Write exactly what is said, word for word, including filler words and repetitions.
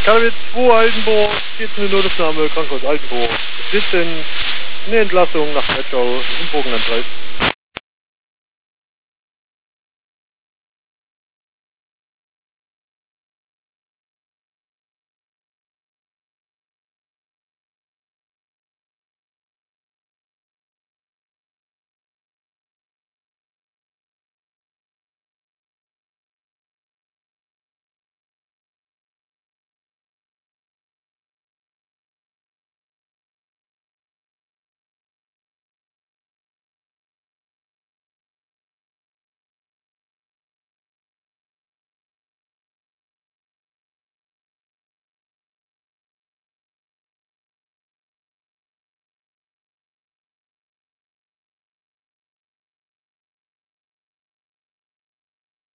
K W zwei Altenburg, vierzehn Notaufnahme, Krankenhaus Altenburg. Wir sind eine Entlassung nach Netschau, im Bogen an Preis.